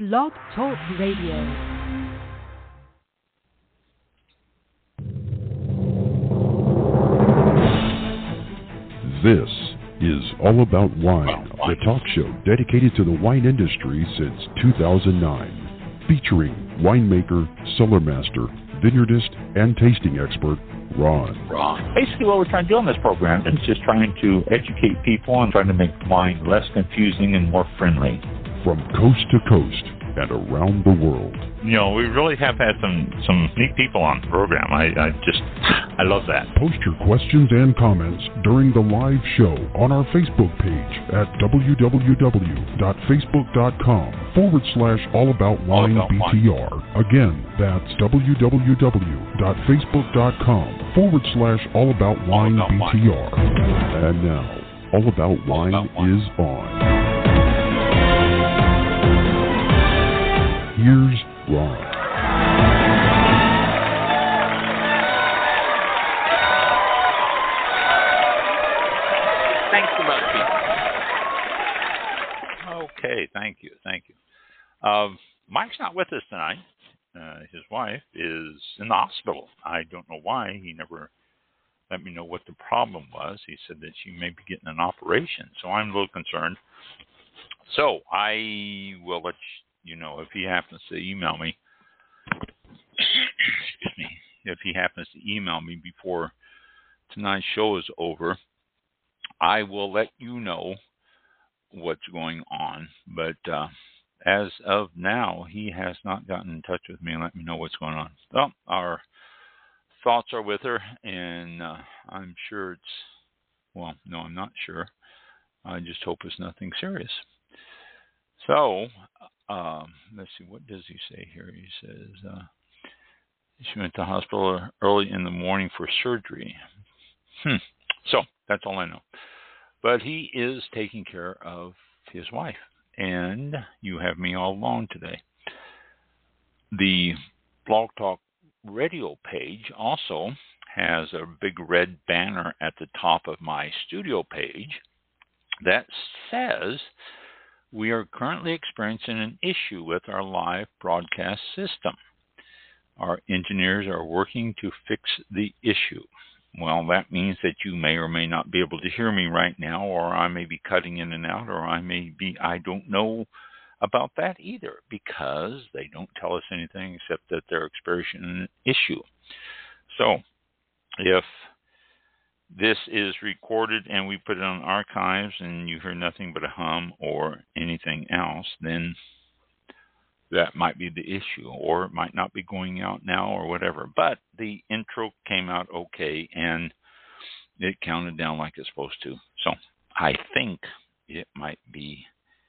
Blog Talk Radio. This is All About Wine, the talk show dedicated to the wine industry since 2009, featuring winemaker, cellar master, vineyardist, and tasting expert, Ron. Basically what we're trying to do on this program is just trying to educate people and trying to make wine less confusing and more friendly. From coast to coast and around the world. You know, we really have had some neat people on the program. I love that. Post your questions and comments during the live show on our Facebook page at www.facebook.com/allaboutwinebtr. Again, that's www.facebook.com/allaboutwinebtr. And now, All About Wine is on. Here's Ron. Thanks so much, Pete. Okay, thank you. Mike's not with us tonight. His wife is in the hospital. I don't know why. He never let me know what the problem was. He said that she may be getting an operation, so I'm a little concerned. So I will let you know if he happens to email me. Excuse me. If he happens to email me before tonight's show is over, I will let you know what's going on. But as of now, he has not gotten in touch with me and let me know what's going on. Well, our thoughts are with her, and I'm sure I'm not sure. I just hope it's nothing serious. So, let's see, what does he say here? He says she went to the hospital early in the morning for surgery. So, that's all I know. But he is taking care of his wife, and you have me all along today. The Blog Talk Radio page also has a big red banner at the top of my studio page that says we are currently experiencing an issue with our live broadcast system. Our engineers are working to fix the issue. Well, that means that you may or may not be able to hear me right now, or I may be cutting in and out, or I don't know about that either, because they don't tell us anything except that they're experiencing an issue. So, if this is recorded and we put it on archives and you hear nothing but a hum or anything else, then that might be the issue, or it might not be going out now or whatever. But the intro came out okay, and it counted down like it's supposed to. So I think it might be,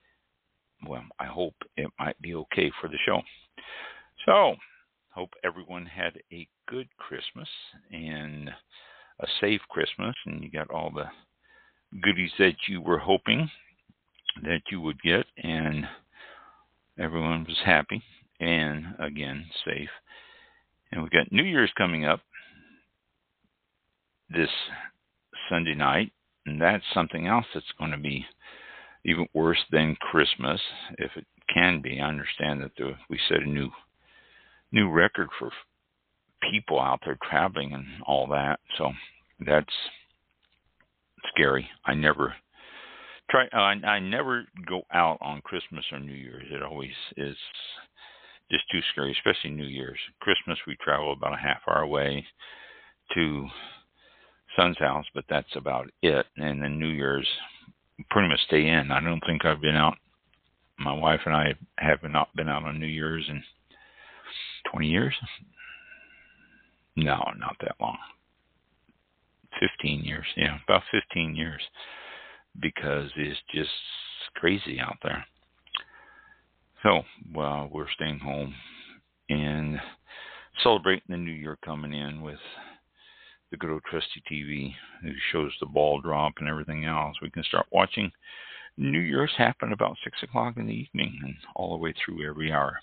I hope it might be okay for the show. So hope everyone had a good Christmas and a safe Christmas, and you got all the goodies that you were hoping that you would get, and everyone was happy and, again, safe. And we've got New Year's coming up this Sunday night, and that's something else that's going to be even worse than Christmas, if it can be. I understand that we set a new record for people out there traveling and all that, so that's scary. I never go out on Christmas or New Year's. It always is just too scary, especially New Year's. Christmas, we travel about a half hour away to son's house, but that's about it. And then New Year's, pretty much stay in. I don't think I've been out. My wife and I have not been out on New Year's in 20 years. No, not that long. 15 years. Yeah, about 15 years. Because it's just crazy out there. So, we're staying home and celebrating the new year coming in with the good old trusty TV who shows the ball drop and everything else. We can start watching New Year's happen about 6 o'clock in the evening and all the way through every hour.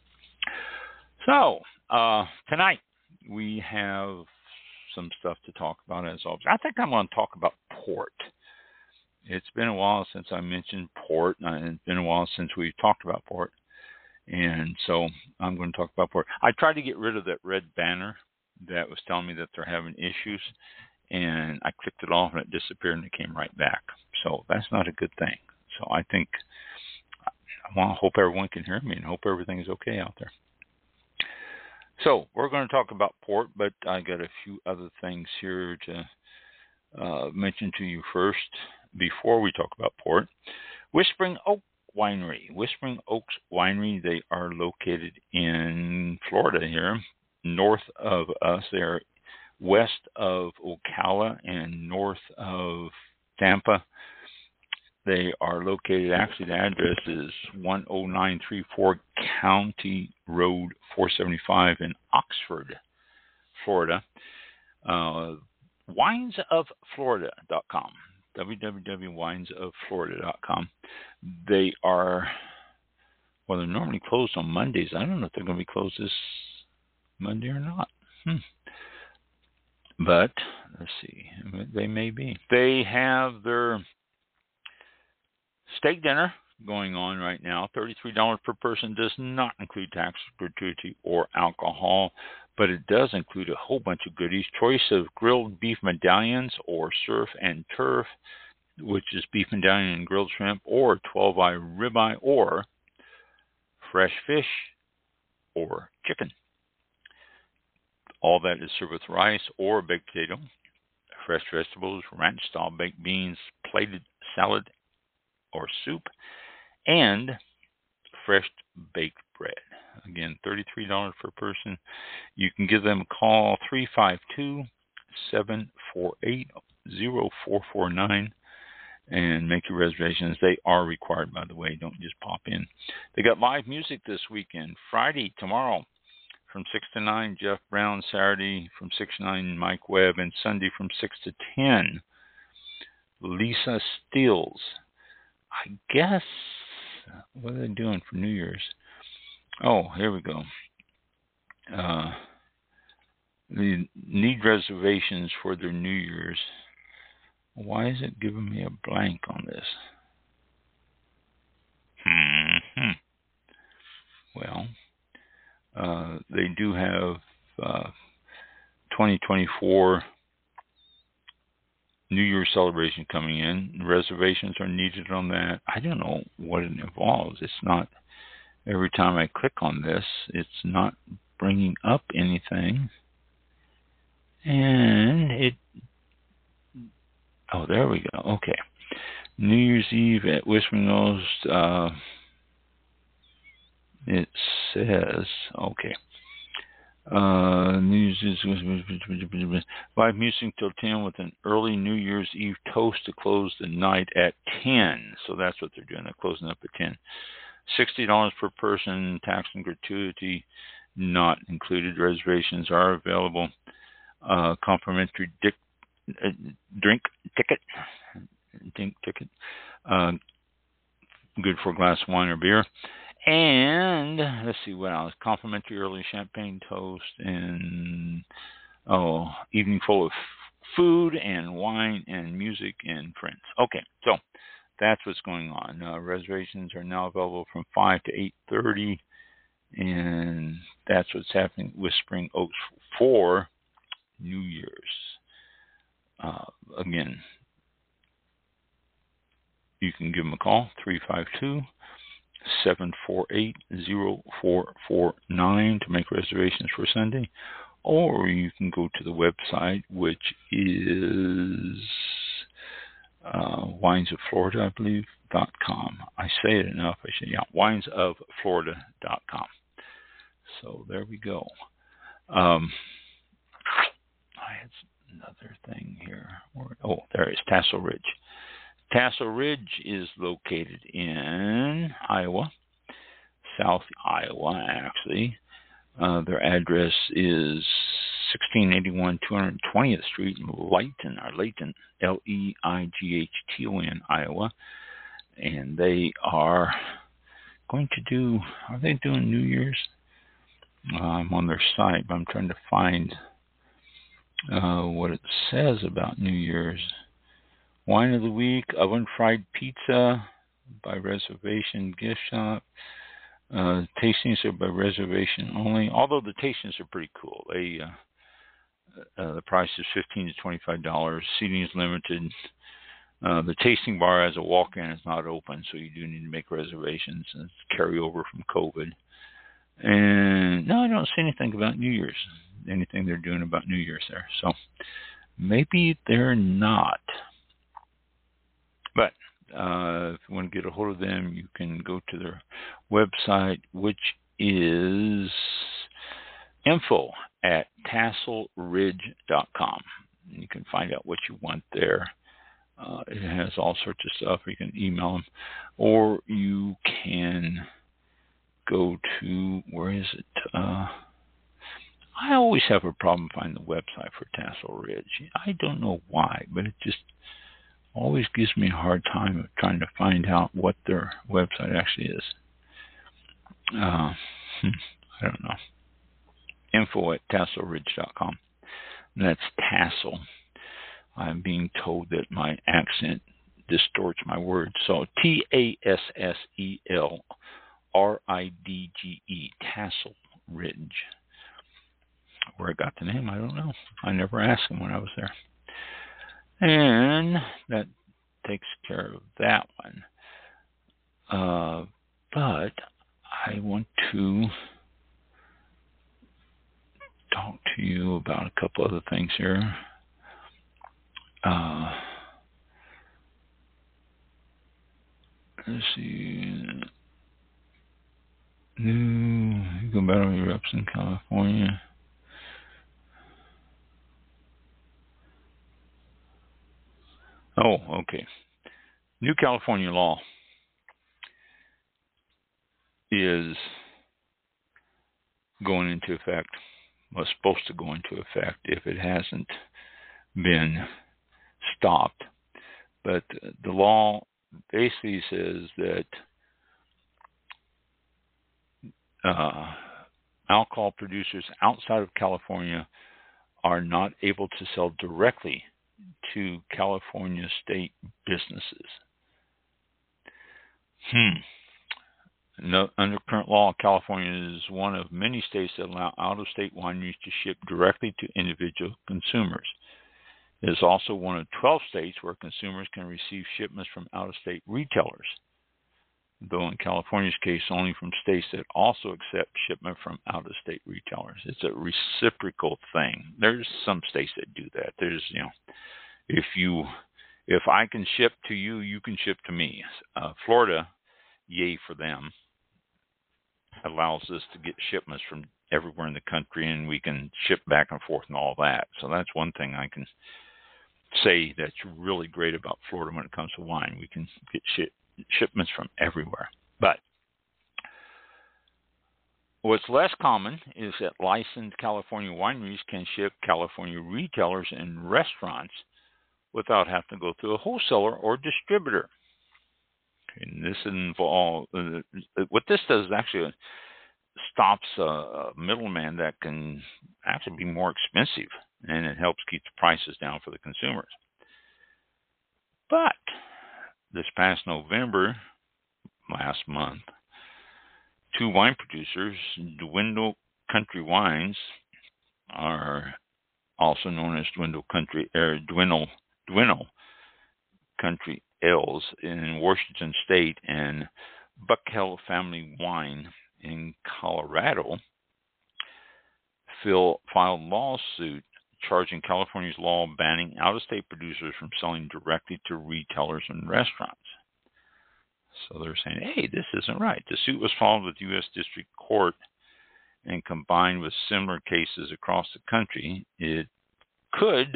So, tonight we have some stuff to talk about as always. I think I'm going to talk about port. It's been a while since I mentioned port, and it's been a while since we've talked about port. And so I'm going to talk about port. I tried to get rid of that red banner that was telling me that they're having issues, and I clicked it off and it disappeared and it came right back. So that's not a good thing. So I think I hope everyone can hear me and hope everything is okay out there. So we're going to talk about port, but I got a few other things here to mention to you first before we talk about port. Whispering Oak Winery. Whispering Oaks Winery, they are located in Florida here, north of us. They are west of Ocala and north of Tampa. They are located, actually the address is 10934 County Road 475 in Oxford, Florida. WinesOfFlorida.com. www.winesofflorida.com. They are, well, they're normally closed on Mondays. I don't know if they're going to be closed this Monday or not. But, let's see, they may be. They have their steak dinner going on right now. $33 per person, does not include tax, gratuity, or alcohol, but it does include a whole bunch of goodies. Choice of grilled beef medallions or surf and turf, which is beef medallion and grilled shrimp, or 12-eye ribeye, or fresh fish, or chicken. All that is served with rice or baked potato, fresh vegetables, ranch-style baked beans, plated salad or soup, and fresh baked bread. Again, $33 per person. You can give them a call, 352-748-0449, and make your reservations. They are required, by the way. Don't just pop in. They got live music this weekend. Friday, tomorrow, from 6 to 9, Jeff Brown. Saturday, from 6 to 9, Mike Webb. And Sunday, from 6 to 10, Lisa Steels. I guess, what are they doing for New Year's? Oh, here we go. They need reservations for their New Year's. Why is it giving me a blank on this? Well, they do have 2024 New Year's celebration coming in. Reservations are needed on that. I don't know what it involves. It's not, every time I click on this, it's not bringing up anything. And it, oh, there we go. Okay. New Year's Eve at Whispering Oaks, it says, okay. New Year's live music till 10 with an early New Year's Eve toast to close the night at 10. So that's what they're doing. They're closing up at 10. $60 per person, tax and gratuity not included. Reservations are available. Complimentary drink ticket. Good for a glass of wine or beer. And let's see what else. Complimentary early champagne toast and evening full of food and wine and music and friends. Okay, so that's what's going on. Reservations are now available from 5 to 8:30, and that's what's happening with Whispering Oaks for New Year's. Again, you can give them a call, 352-748-0449 to make reservations for Sunday, or you can go to the website, which is winesofflorida, I believe, .com. I say it enough. I say, yeah, winesofflorida.com. So there we go. I had another thing here. Oh, there it is, Tassel Ridge. Tassel Ridge is located in Iowa, South Iowa, actually. Their address is 1681 220th Street in Layton, Leighton, Iowa. And they are going to do, are they doing New Year's? I'm on their site, but I'm trying to find what it says about New Year's. Wine of the week, oven fried pizza by reservation, gift shop. Tastings are by reservation only, although the tastings are pretty cool. They the price is $15 to $25. Seating is limited. The tasting bar as a walk-in is not open, so you do need to make reservations. It's carryover from COVID. And no, I don't see anything about New Year's, anything they're doing about New Year's there. So maybe they're not. But if you want to get a hold of them, you can go to their website, which is info@tasselridge.com. You can find out what you want there. It has all sorts of stuff. You can email them, or you can go to, where is it? I always have a problem finding the website for Tassel Ridge. I don't know why, but it just always gives me a hard time of trying to find out what their website actually is. I don't know. Info@tasselridge.com. And that's Tassel. I'm being told that my accent distorts my words. So TASSELRIDGE, Tassel Ridge. Where I got the name, I don't know. I never asked them when I was there. And that takes care of that one. But I want to talk to you about a couple other things here. Let's see. You go battle your reps in California. Oh, okay. New California law is going into effect, was supposed to go into effect if it hasn't been stopped. But the law basically says that alcohol producers outside of California are not able to sell directly to California state businesses. No, under current law, California is one of many states that allow out-of-state wineries to ship directly to individual consumers. It is also one of 12 states where consumers can receive shipments from out-of-state retailers, though in California's case, only from states that also accept shipment from out-of-state retailers. It's a reciprocal thing. There's some states that do that. There's, if I can ship to you, you can ship to me. Florida, yay for them, allows us to get shipments from everywhere in the country, and we can ship back and forth and all that. So that's one thing I can say that's really great about Florida when it comes to wine. We can get shipments from everywhere. But what's less common is that licensed California wineries can ship California retailers and restaurants without having to go through a wholesaler or distributor. And this involves, what this does is actually stops a middleman that can actually be more expensive, and it helps keep the prices down for the consumers. But this past November, last month, two wine producers, Dwindle Country Wines, are also known as Dwindle Country Ales in Washington State, and Buckhill Family Wine in Colorado, filed lawsuit charging California's law banning out-of-state producers from selling directly to retailers and restaurants. So they're saying, hey, this isn't right. The suit was filed with U.S. District Court, and combined with similar cases across the country, it could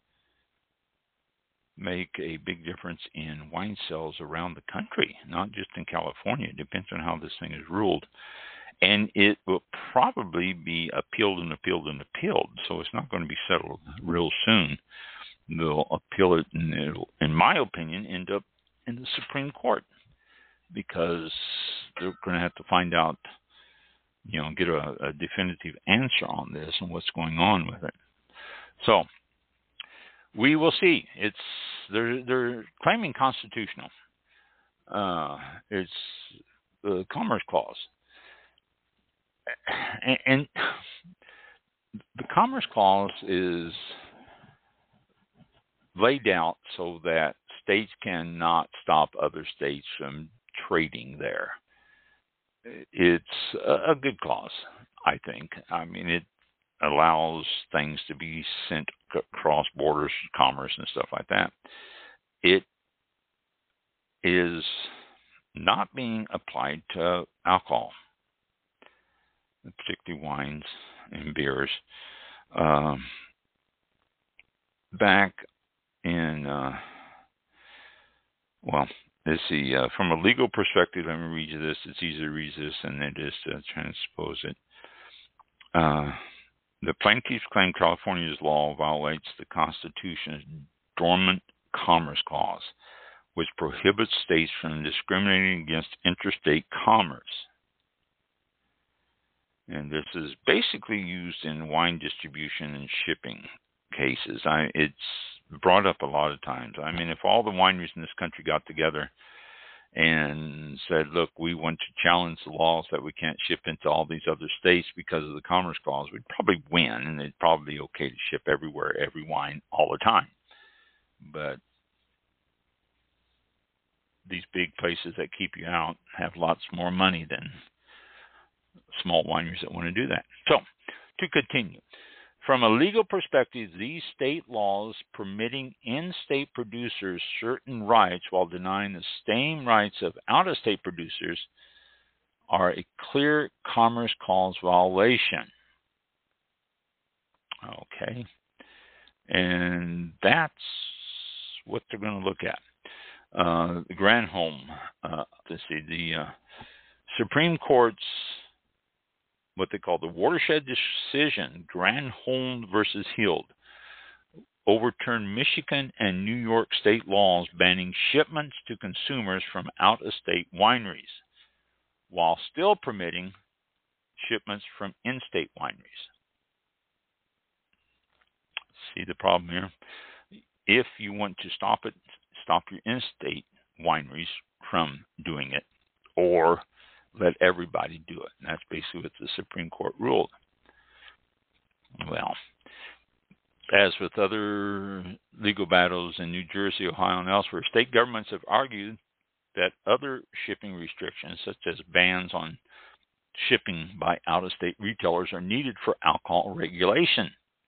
make a big difference in wine sales around the country, not just in California. It depends on how this thing is ruled. And it will probably be appealed and appealed and appealed, so it's not going to be settled real soon. They'll appeal it, and it'll, in my opinion, end up in the Supreme Court, because they're going to have to find out, get a definitive answer on this and what's going on with it. So we will see. They're claiming constitutional. It's the Commerce Clause. and the Commerce Clause is laid out so that states cannot stop other states from trading there. It's a good clause, I think. I mean, it allows things to be sent across borders, commerce and stuff like that. It is not being applied to alcohol, particularly wines and beers. Back in, let's see, from a legal perspective, let me read you this. It's easier to read this than it is to transpose it. The plaintiffs claim California's law violates the Constitution's Dormant Commerce Clause, which prohibits states from discriminating against interstate commerce. And this is basically used in wine distribution and shipping cases. It's brought up a lot of times. I mean, if all the wineries in this country got together and said, look, we want to challenge the laws that we can't ship into all these other states because of the Commerce Clause, we'd probably win, and it'd probably be okay to ship everywhere, every wine, all the time. But these big places that keep you out have lots more money than small wineries that want to do that. So, to continue. From a legal perspective, these state laws permitting in-state producers certain rights while denying the same rights of out-of-state producers are a clear Commerce Clause violation. Okay. And that's what they're going to look at. The Granholm, the Supreme Court's what they call the watershed decision, Granholm versus Hild, overturned Michigan and New York state laws banning shipments to consumers from out-of-state wineries, while still permitting shipments from in-state wineries. See the problem here? If you want to stop your in-state wineries from doing it, or let everybody do it. And that's basically what the Supreme Court ruled. Well, as with other legal battles in New Jersey, Ohio, and elsewhere, state governments have argued that other shipping restrictions, such as bans on shipping by out-of-state retailers, are needed for alcohol regulation.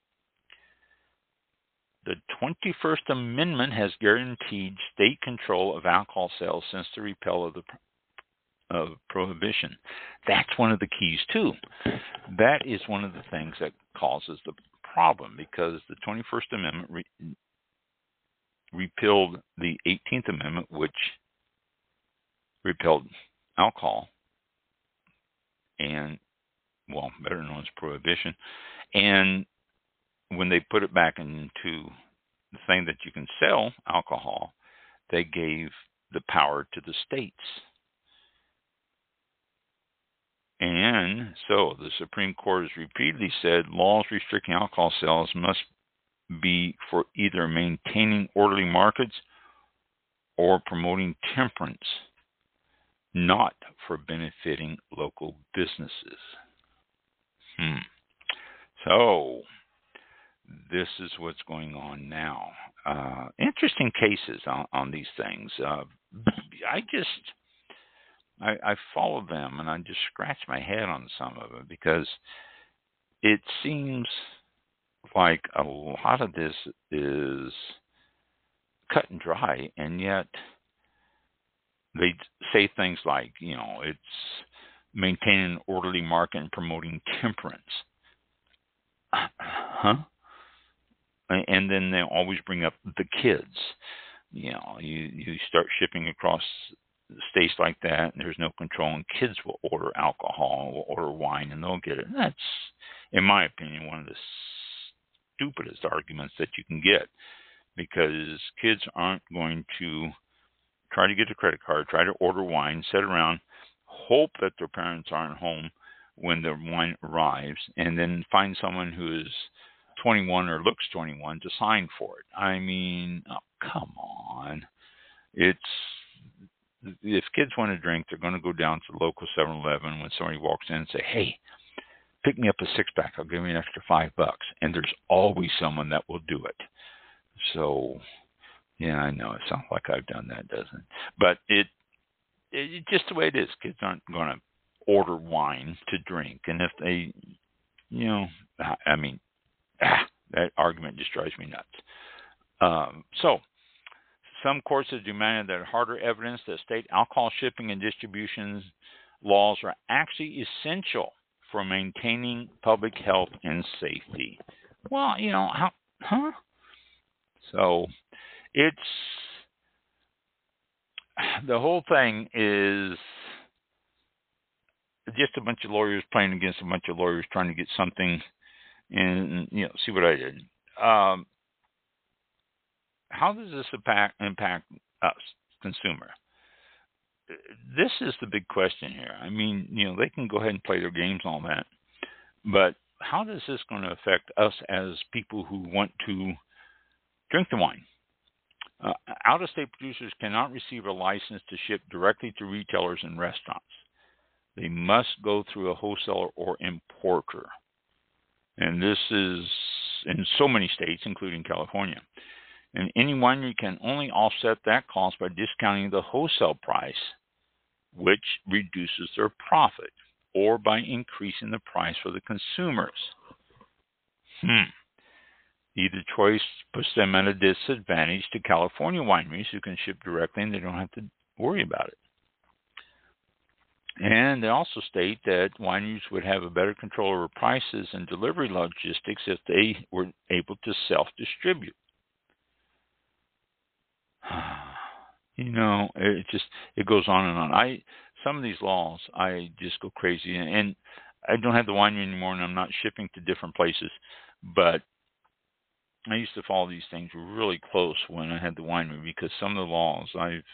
The 21st Amendment has guaranteed state control of alcohol sales since the repeal of prohibition. That's one of the keys too. That is one of the things that causes the problem, because the 21st Amendment repealed the 18th Amendment, which repealed alcohol and, better known as prohibition. And when they put it back into the thing that you can sell alcohol, they gave the power to the states. And so the Supreme Court has repeatedly said laws restricting alcohol sales must be for either maintaining orderly markets or promoting temperance, not for benefiting local businesses. So this is what's going on now. Interesting cases on these things. I follow them, and I just scratch my head on some of it, because it seems like a lot of this is cut and dry, and yet they say things like, it's maintaining an orderly market and promoting temperance. Huh? And then they always bring up the kids. You start shipping across states like that, and there's no control, and kids will order alcohol, will order wine, and they'll get it. And that's, in my opinion, one of the stupidest arguments that you can get, because kids aren't going to try to get a credit card, try to order wine, sit around, hope that their parents aren't home when the wine arrives, and then find someone who is 21 or looks 21 to sign for it. I mean, come on. If kids want to drink, they're going to go down to the local 7-Eleven when somebody walks in and say, hey, pick me up a six-pack. I'll give you an extra $5. And there's always someone that will do it. So, yeah, I know it sounds like I've done that, doesn't it? But it just the way it is. Kids aren't going to order wine to drink. And if they, I mean, that argument just drives me nuts. So, some courts have demanded that harder evidence that state alcohol shipping and distribution laws are actually essential for maintaining public health and safety. Well, huh? So it's the whole thing is just a bunch of lawyers playing against a bunch of lawyers trying to get something and, see what I did. How does this impact us, consumer? This is the big question here. I mean, they can go ahead and play their games and all that, but how is this going to affect us as people who want to drink the wine? Out-of-state producers cannot receive a license to ship directly to retailers and restaurants. They must go through a wholesaler or importer. And this is in so many states, including California. And any winery can only offset that cost by discounting the wholesale price, which reduces their profit, or by increasing the price for the consumers. Either choice puts them at a disadvantage to California wineries who can ship directly and they don't have to worry about it. And they also state that wineries would have a better control over prices and delivery logistics if they were able to self-distribute. It goes on and on. Some of these laws, I just go crazy. And I don't have the winery anymore, and I'm not shipping to different places. But I used to follow these things really close when I had the winery because some of the laws I've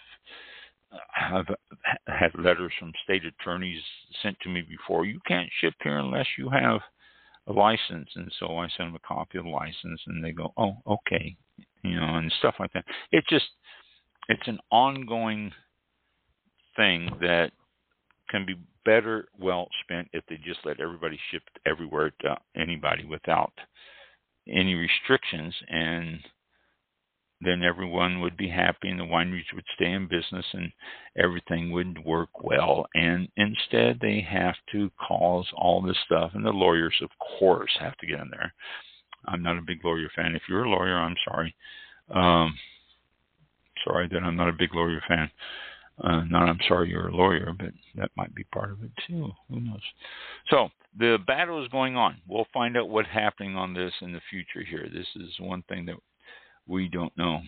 had letters from state attorneys sent to me before. You can't ship here unless you have a license. And so I send them a copy of the license, and they go, oh, okay, and stuff like that. It's an ongoing thing that can be better well spent if they just let everybody ship everywhere to anybody without any restrictions, and then everyone would be happy and the wineries would stay in business and everything would work well. And instead they have to cause all this stuff, and the lawyers, of course, have to get in there. I'm not a big lawyer fan. If you're a lawyer, I'm sorry. Sorry that I'm not a big lawyer fan. I'm sorry you're a lawyer, but that might be part of it too. Who knows? So the battle is going on. We'll find out what's happening on this in the future here. This is one thing that we don't know.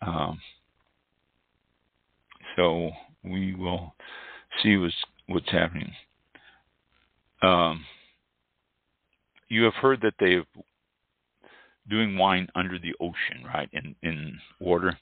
So we will see what's happening. You have heard that they're doing wine under the ocean, right, in water.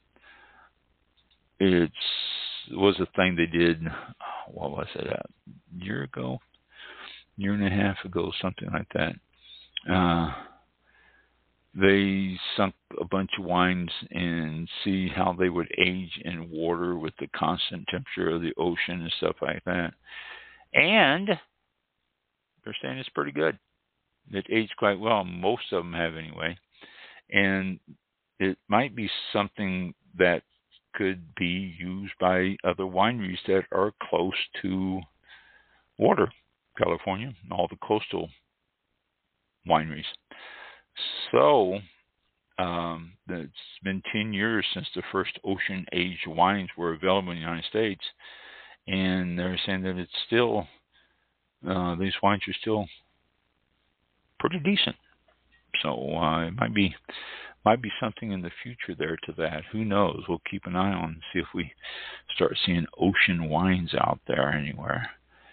It was a thing they did, what was it, a year and a half ago, something like that. They sunk a bunch of wines and see how they would age in water with the constant temperature of the ocean and stuff like that. And they're saying it's pretty good. It aged quite well. Most of them have anyway. And it might be something that could be used by other wineries that are close to water, California, and all the coastal wineries. So it's been 10 years since the first ocean-aged wines were available in the United States, and they're saying that it's still, these wines are still pretty decent. So it might be something in the future there to that. Who knows? We'll keep an eye on and see if we start seeing ocean wines out there anywhere.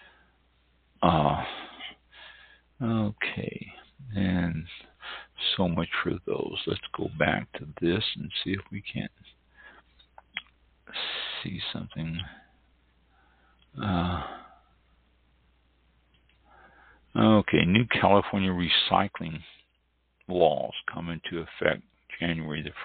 Okay, and so much for those. Let's go back to this and see if we can't see something. Okay, new California recycling laws come into effect January the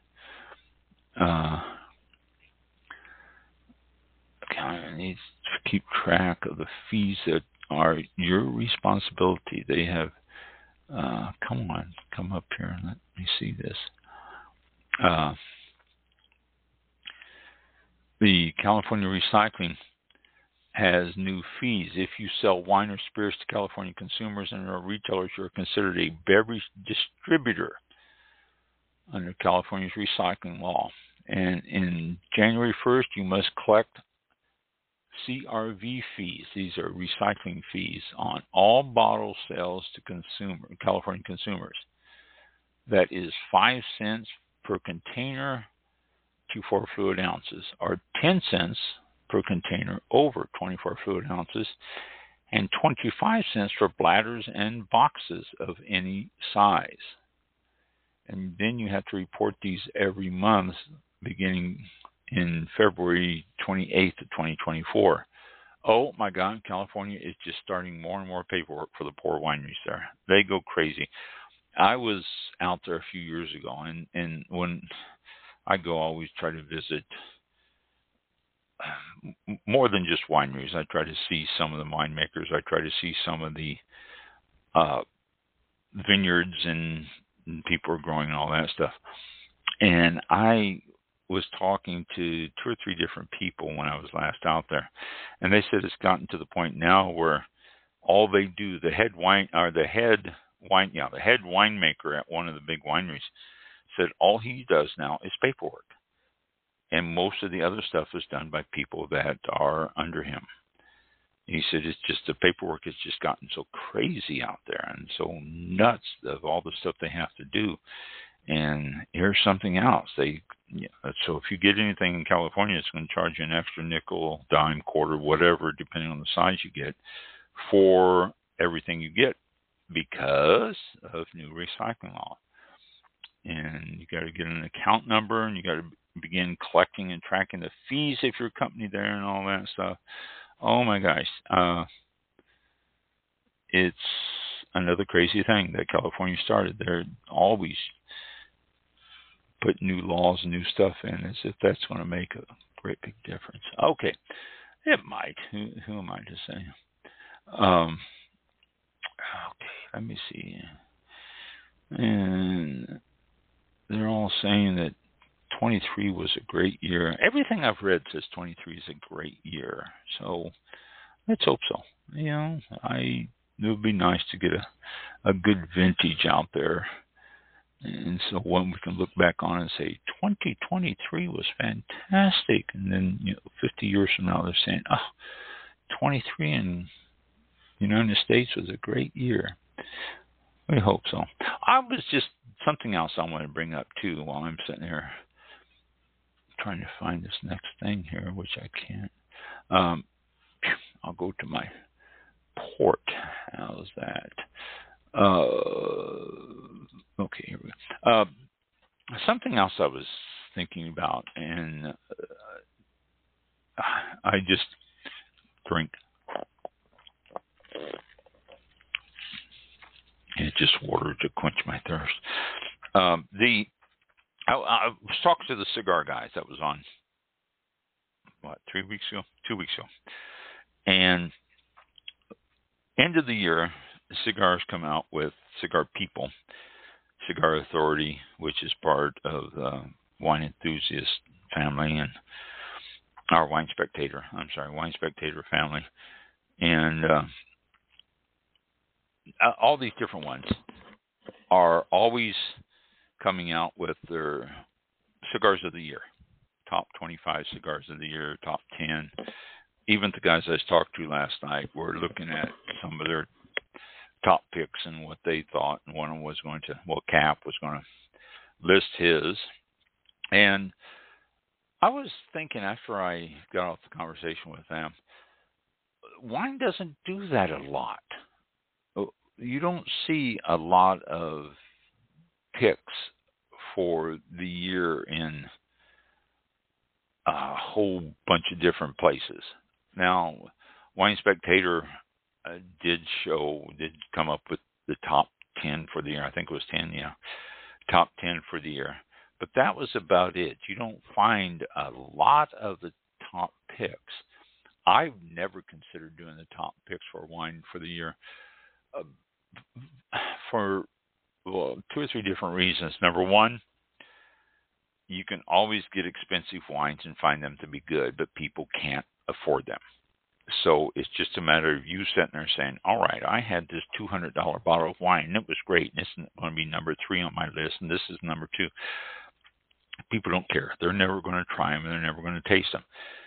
1st. I need to keep track of the fees that are your responsibility. They have, come on, come up here and let me see this. The California Recycling has new fees. If you sell wine or spirits to California consumers and are retailers, you're considered a beverage distributor under California's recycling law. And in January 1st, you must collect CRV fees. These are recycling fees on all bottle sales to California consumers. That is 5 cents per container to 4 fluid ounces, or 10 cents per container over 24 fluid ounces, and 25 cents for bladders and boxes of any size. And then you have to report these every month beginning in February 28th of 2024. Oh my God, California is just starting more and more paperwork for the poor wineries there. They go crazy. I was out there a few years ago, and when I go, I always try to visit more than just wineries. I try to see some of the winemakers. I try to see some of the vineyards and people are growing and all that stuff. And I was talking to 2 or 3 different people when I was last out there, and they said it's gotten to the point now where all they do, the head winemaker at one of the big wineries said all he does now is paperwork, and most of the other stuff is done by people that are under him. He said it's just the paperwork has just gotten so crazy out there and so nuts of all the stuff they have to do. And here's something else. So if you get anything in California, it's going to charge you an extra nickel, dime, quarter, whatever, depending on the size you get, for everything you get because of new recycling law. And you got to get an account number, and you got to begin collecting and tracking the fees if you're a company there and all that stuff. Oh my gosh. It's another crazy thing that California started. They're always put new laws and new stuff in as if that's going to make a great big difference. Okay. It might. Who am I to say? Okay, let me see. And they're all saying that 23 was a great year. Everything I've read says 23 is a great year. So let's hope so. It would be nice to get a good vintage out there. And so when we can look back on and say 2023 was fantastic, and then 50 years from now they're saying, 23 in the United States was a great year. We hope so. I was just something else I want to bring up too while I'm sitting here trying to find this next thing here, which I can't. I'll go to my port. How's that? Okay, here we go. Something else I was thinking about, and I just drink. It's just water to quench my thirst. I was talking to the cigar guys that was on, 2 weeks ago. And end of the year, cigars come out with Cigar People, Cigar Authority, which is part of the Wine Enthusiast family, and our Wine Spectator family. And all these different ones are always coming out with their cigars of the year, top 25 cigars of the year, top 10. Even the guys I talked to last night were looking at some of their top picks and what they thought, and one of them was Cap was going to list his. And I was thinking after I got off the conversation with them, wine doesn't do that a lot. You don't see a lot of picks for the year in a whole bunch of different places. Now, Wine Spectator did come up with the top 10 for the year. I think it was 10, yeah. Top 10 for the year. But that was about it. You don't find a lot of the top picks. I've never considered doing the top picks for wine for the year uh, for 2 or 3 different reasons. Number one, you can always get expensive wines and find them to be good, but people can't afford them. So it's just a matter of you sitting there saying, all right, I had this $200 bottle of wine, and it was great, and it's going to be number 3 on my list, and this is number 2. People don't care. They're never going to try them, and they're never going to taste them.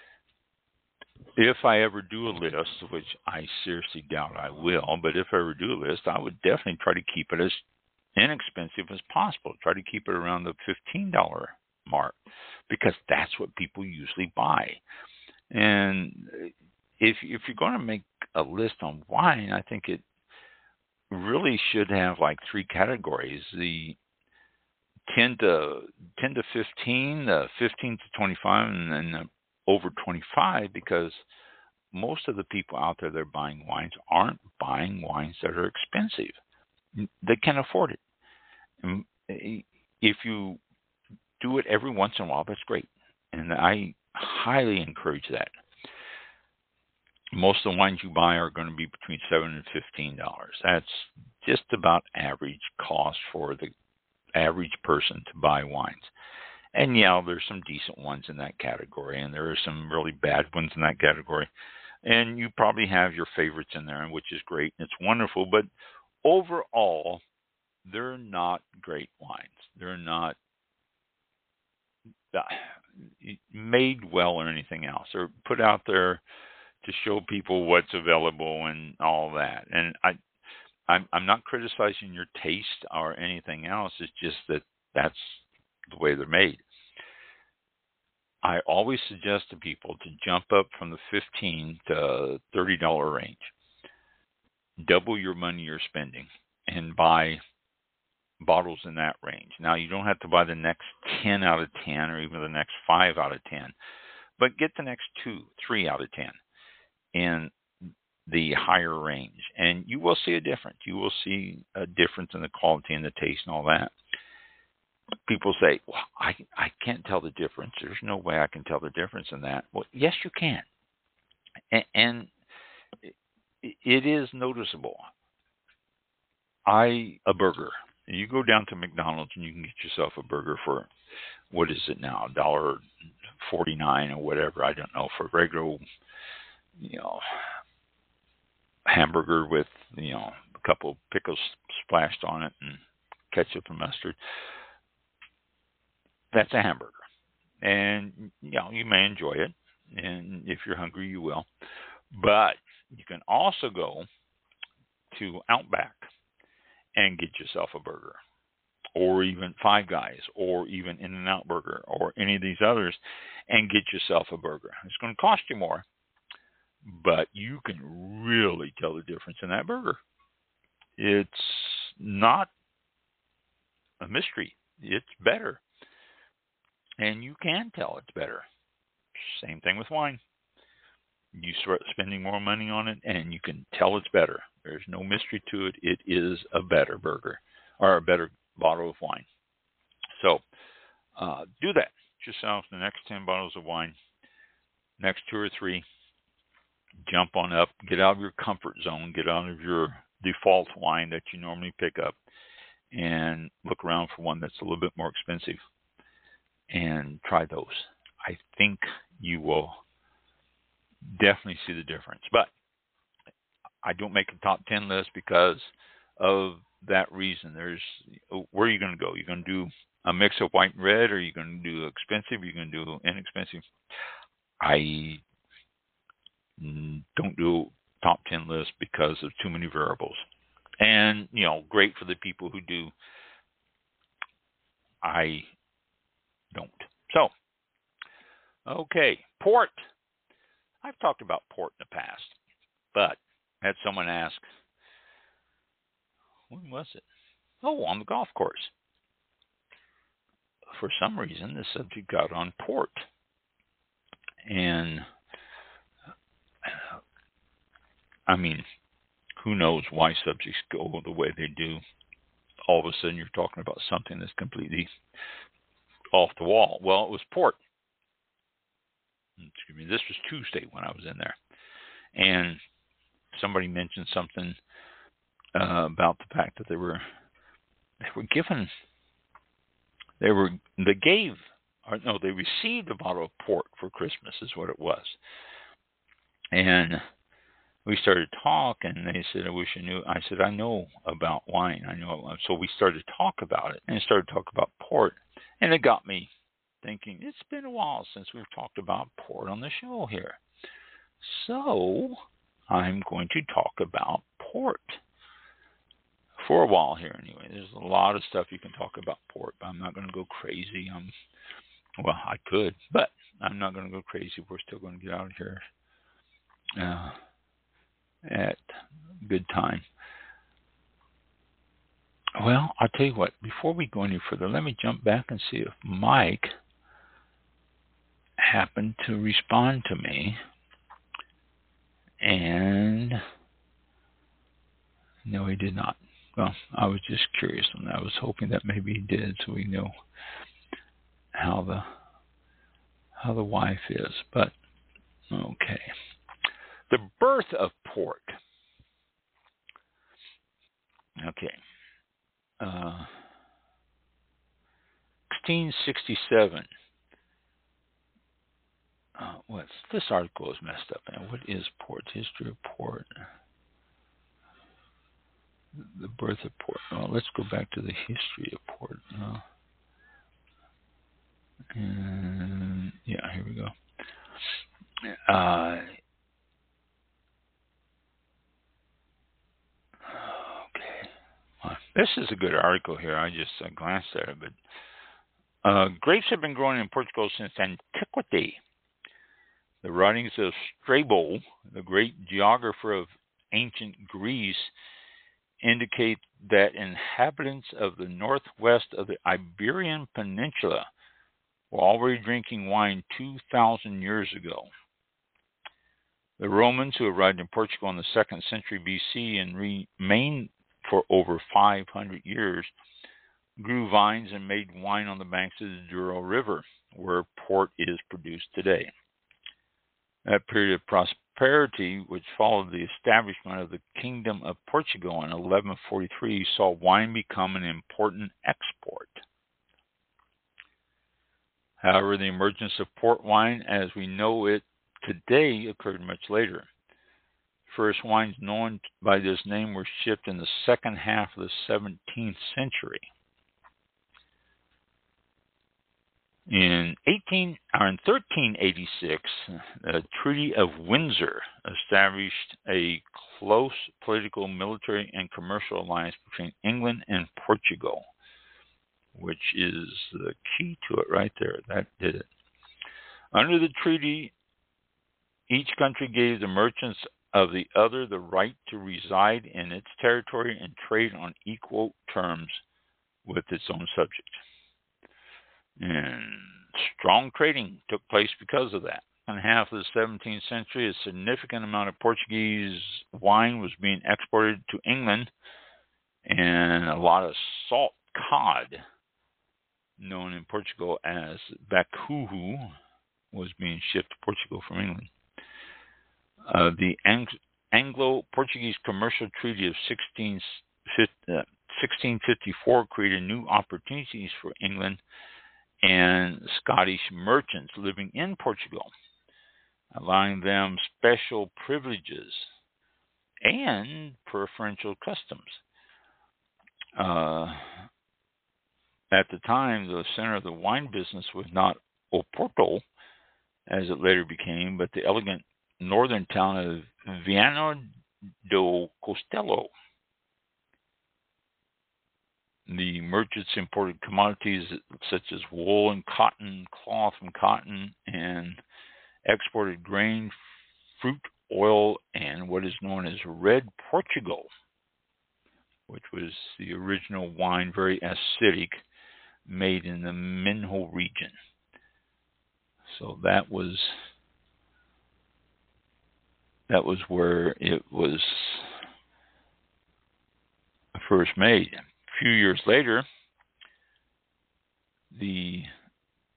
If I ever do a list, which I seriously doubt I will, but if I ever do a list, I would definitely try to keep it as inexpensive as possible. Try to keep it around the $15 mark, because that's what people usually buy. And if you're going to make a list on wine, I think it really should have like 3 categories: the 10 to 15, the 15 to 25, and then the over 25, because most of the people out there that are buying wines aren't buying wines that are expensive. They can't afford it. And if you do it every once in a while, that's great. And I highly encourage that. Most of the wines you buy are going to be between $7 and $15. That's just about average cost for the average person to buy wines. And yeah, there's some decent ones in that category, and there are some really bad ones in that category. And you probably have your favorites in there, which is great, and it's wonderful. But overall, they're not great wines. They're not made well or anything else. They're put out there to show people what's available and all that. And I'm not criticizing your taste or anything else. It's just that that's the way they're made. I always suggest to people to jump up from the $15 to $30 range. Double your money you're spending and buy bottles in that range. Now, you don't have to buy the next 10 out of 10 or even the next 5 out of 10, but get the next 2, 3 out of 10 in the higher range, and you will see a difference. You will see a difference in the quality and the taste and all that. People say, well, I can't tell the difference. There's no way I can tell the difference in that. Well, yes, you can. And it is noticeable. A burger. You go down to McDonald's and you can get yourself a burger for, what is it now, $1.49 or whatever. I don't know, for regular, hamburger with, a couple of pickles splashed on it and ketchup and mustard. That's a hamburger. And, you may enjoy it. And if you're hungry, you will. But you can also go to Outback and get yourself a burger, or even Five Guys, or even In-N-Out Burger, or any of these others, and get yourself a burger. It's going to cost you more, but you can really tell the difference in that burger. It's not a mystery. It's better. And you can tell it's better. Same thing with wine. You start spending more money on it, and you can tell it's better. There's no mystery to it. It is a better burger, or a better bottle of wine. So do that. Get yourself the next 10 bottles of wine, next 2 or 3. Jump on up. Get out of your comfort zone. Get out of your default wine that you normally pick up, and look around for one that's a little bit more expensive, and try those. I think you will definitely see the difference. But I don't make a top 10 list because of that reason. Where are you going to go? You're going to do a mix of white and red, or are you going to do expensive? Are you going to do inexpensive? I don't do top 10 lists because of too many variables. And, great for the people who do. I don't. So, okay, port. I've talked about port in the past, but had someone ask, when was it? Oh, on the golf course. For some reason, the subject got on port. And, who knows why subjects go the way they do. All of a sudden, you're talking about something that's completely off the wall. Well, it was port. Excuse me. This was Tuesday when I was in there. And somebody mentioned something about the fact that they received a bottle of port for Christmas, is what it was. And we started talking, and they said, I wish I knew. I said, I know about wine. I know. So we started to talk about it, and started to talk about port. And it got me thinking, it's been a while since we've talked about port on the show here. So I'm going to talk about port for a while here anyway. There's a lot of stuff you can talk about port, but I'm not going to go crazy. Well, I could, but I'm not going to go crazy. We're still going to get out of here at good time. Well, I'll tell you what, before we go any further, let me jump back and see if Mike happened to respond to me. And no, he did not. Well, I was just curious, and I was hoping that maybe he did, so we know how the wife is. But okay, the birth of port. Okay, 1667. This article is messed up, man. What is port? History of port. The birth of port. Well, let's go back to the history of port. And yeah, here we go. Okay. This is a good article here. I glanced at it, but grapes have been growing in Portugal since antiquity. The writings of Strabo, the great geographer of ancient Greece, indicate that inhabitants of the northwest of the Iberian Peninsula were already drinking wine 2,000 years ago. The Romans, who arrived in Portugal in the 2nd century BC and remained for over 500 years, grew vines and made wine on the banks of the Douro River, where port is produced today. That period of prosperity, which followed the establishment of the Kingdom of Portugal in 1143, saw wine become an important export. However, the emergence of port wine as we know it today occurred much later. First wines known by this name were shipped in the second half of the 17th century. In 1386, the Treaty of Windsor established a close political, military, and commercial alliance between England and Portugal, which is the key to it right there. That did it. Under the treaty, each country gave the merchants of the other the right to reside in its territory and trade on equal terms with its own subject. And strong trading took place because of that. In half of the 17th century, a significant amount of Portuguese wine was being exported to England, and a lot of salt cod, known in Portugal as bacuhu, was being shipped to Portugal from England. The Anglo-Portuguese Commercial Treaty of 1654 created new opportunities for England and Scottish merchants living in Portugal, allowing them special privileges and preferential customs. At the time, the center of the wine business was not Oporto, as it later became, but the elegant northern town of Viana do Castelo. The merchants imported commodities such as wool and cotton, cloth and cotton, and exported grain, fruit, oil, and what is known as red Portugal, which was the original wine, very acidic, made in the Minho region. So that was where it was first made. A few years later, the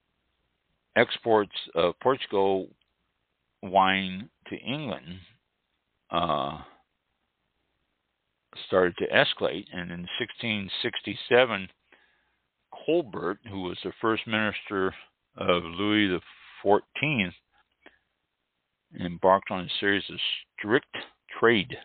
exports of Portugal wine to England started to escalate, and in 1667, Colbert, who was the first minister of Louis XIV, embarked on a series of strict trade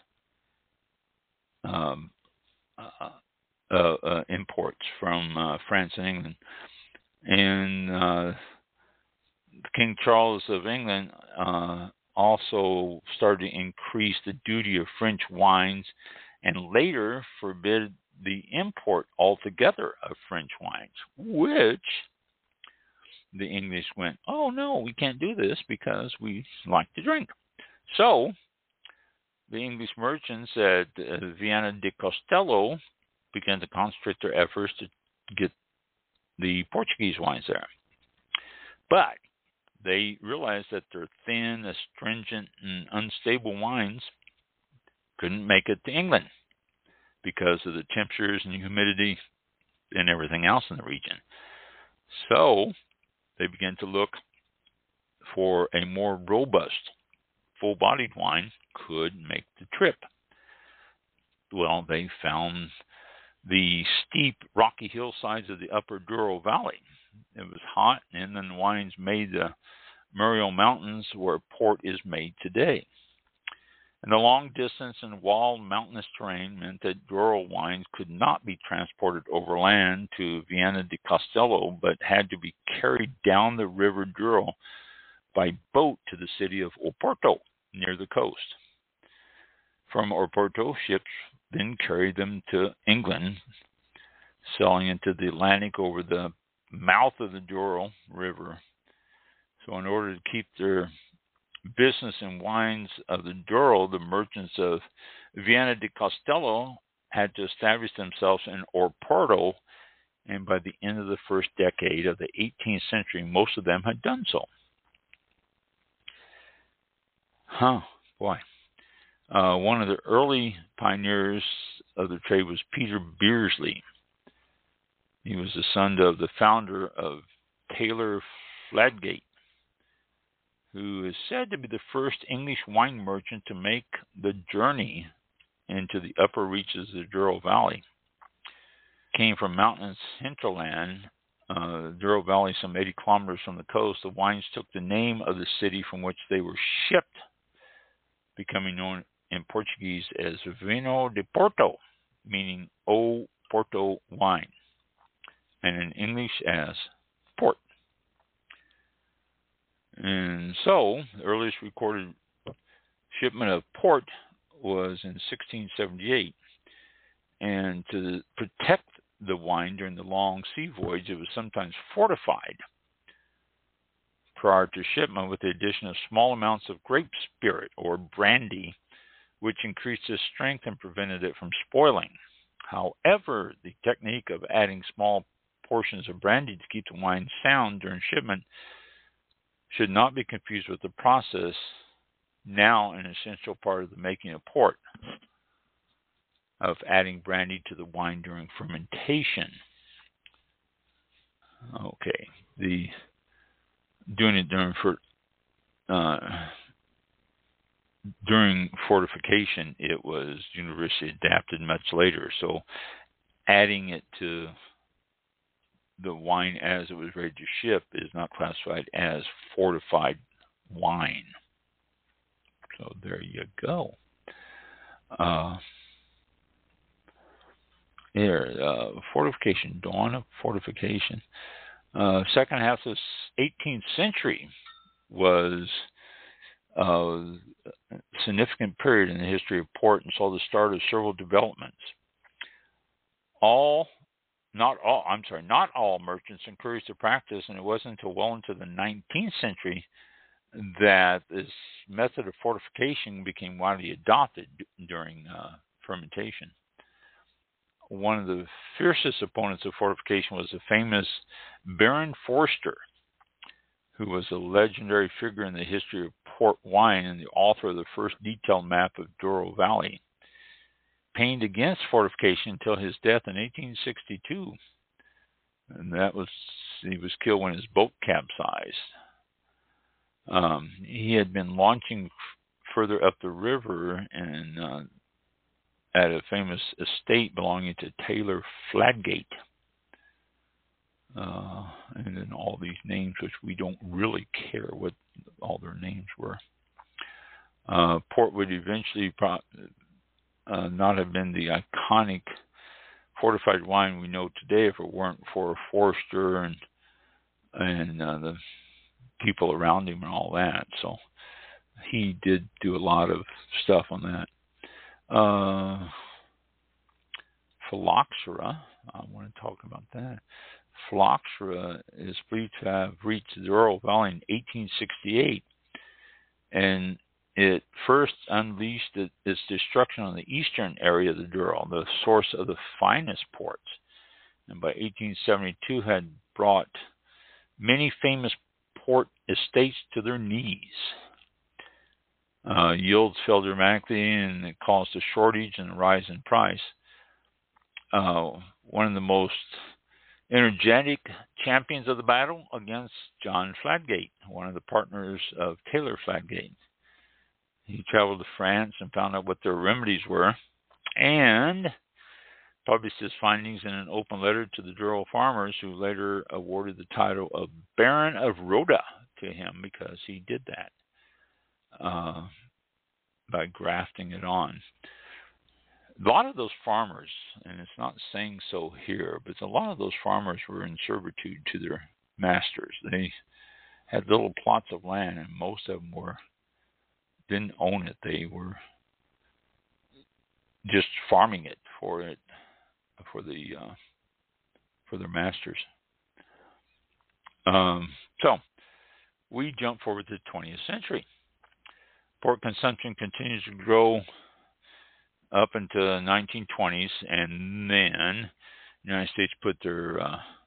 imports from France and England. And King Charles of England also started to increase the duty of French wines, and later forbid the import altogether of French wines, which the English went, oh no, we can't do this because we like to drink. So the English merchants at Viana de Castelo began to concentrate their efforts to get the Portuguese wines there. But they realized that their thin, astringent, and unstable wines couldn't make it to England because of the temperatures and humidity and everything else in the region. So they began to look for a more robust, full-bodied wine could make the trip. Well, they found the steep, rocky hillsides of the upper Douro Valley. It was hot, and then the wines made the Muriel Mountains, where port is made today. And the long distance and wild mountainous terrain meant that Douro wines could not be transported overland to Viana de Castelo, but had to be carried down the river Douro by boat to the city of Oporto, near the coast. From Oporto, ships then carried them to England, selling into the Atlantic over the mouth of the Douro River. So in order to keep their business in wines of the Douro, the merchants of Viana de Castelo had to establish themselves in Oporto, and by the end of the first decade of the 18th century, most of them had done so. One of the early pioneers of the trade was Peter Beardsley. He was the son of the founder of Taylor Fladgate, who is said to be the first English wine merchant to make the journey into the upper reaches of the Douro Valley. Came from mountainous hinterland, Douro Valley, some 80 kilometers from the coast. The wines took the name of the city from which they were shipped, becoming known in Portuguese as Vinho de Porto, meaning O Porto wine, and in English as port. And so, the earliest recorded shipment of port was in 1678. And to protect the wine during the long sea voyage, it was sometimes fortified prior to shipment with the addition of small amounts of grape spirit or brandy, which increased its strength and prevented it from spoiling. However, the technique of adding small portions of brandy to keep the wine sound during shipment should not be confused with the process, now an essential part of the making of port, of adding brandy to the wine during fermentation. Okay, doing it during fortification, it was universally adapted much later. So adding it to the wine as it was ready to ship is not classified as fortified wine. So there you go. Fortification, dawn of fortification. Second half of the 18th century was a significant period in the history of port and saw the start of several developments. Not all merchants encouraged the practice, and it wasn't until well into the 19th century that this method of fortification became widely adopted during fermentation. One of the fiercest opponents of fortification was the famous Baron Forster, who was a legendary figure in the history of port wine and the author of the first detailed map of Douro Valley. Campaigned against fortification until his death in 1862, and he was killed when his boat capsized. He had been launching further up the river and at a famous estate belonging to Taylor Fladgate. And then all these names, which we don't really care what all their names were. Port would eventually not have been the iconic fortified wine we know today if it weren't for Forster and the people around him and all that. So he did do a lot of stuff on that. Phylloxera, I want to talk about that. Phylloxera is believed to have reached the Douro Valley in 1868, and it first unleashed its destruction on the eastern area of the Douro, the source of the finest ports, and by 1872 had brought many famous port estates to their knees. Yields fell dramatically, and it caused a shortage and a rise in price. One of the most energetic champions of the battle against John Fladgate, one of the partners of Taylor Fladgate. He traveled to France and found out what their remedies were, and published his findings in an open letter to the Douro farmers, who later awarded the title of Baron of Roda to him because he did that by grafting it on. A lot of those farmers, and it's not saying so here, but a lot of those farmers were in servitude to their masters. They had little plots of land, and most of them didn't own it. They were just farming it for their masters. So we jump forward to the 20th century. Pork consumption continues to grow up into the 1920s, and then the United States put their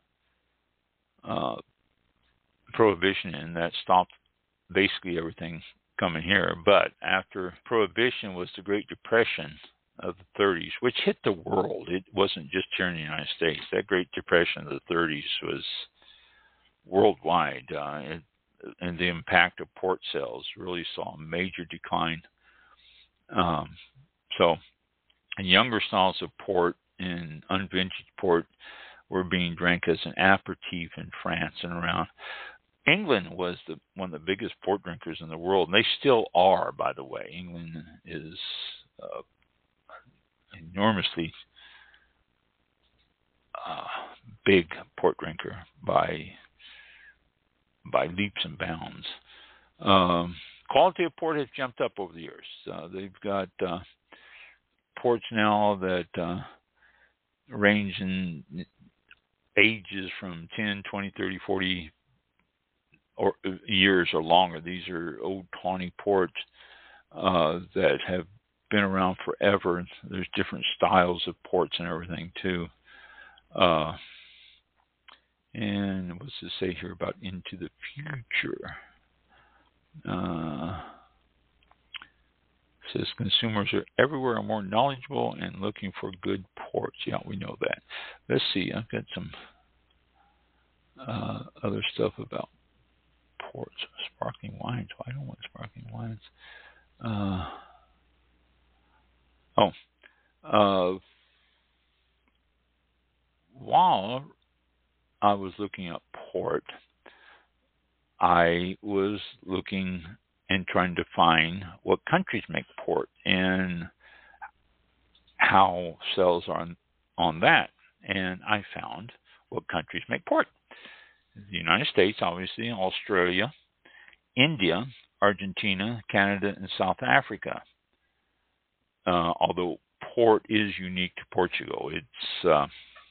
prohibition in that stopped basically everything coming here. But after prohibition was the Great Depression of the 30s, which hit the world. It wasn't just here in the United States. That Great Depression of the 30s was worldwide, and the impact of port sales really saw a major decline. So younger styles of port and unvintaged port were being drank as an aperitif in France and around. England was one of the biggest port drinkers in the world, and they still are, by the way. England is enormously big port drinker by leaps and bounds. Quality of port has jumped up over the years. They've got ports now that range in ages from 10, 20, 30, 40 or years or longer. These are old tawny ports that have been around forever. There's different styles of ports and everything too. And what's to say here about into the future? Says consumers are everywhere are more knowledgeable and looking for good ports. Yeah, we know that. Let's see. I've got some other stuff about ports. Sparkling wines. Well, I don't want sparkling wines. While I was looking up port, I was looking and trying to find what countries make port and how sales are on that. And I found what countries make port. The United States, obviously, Australia, India, Argentina, Canada, and South Africa. Although port is unique to Portugal. It's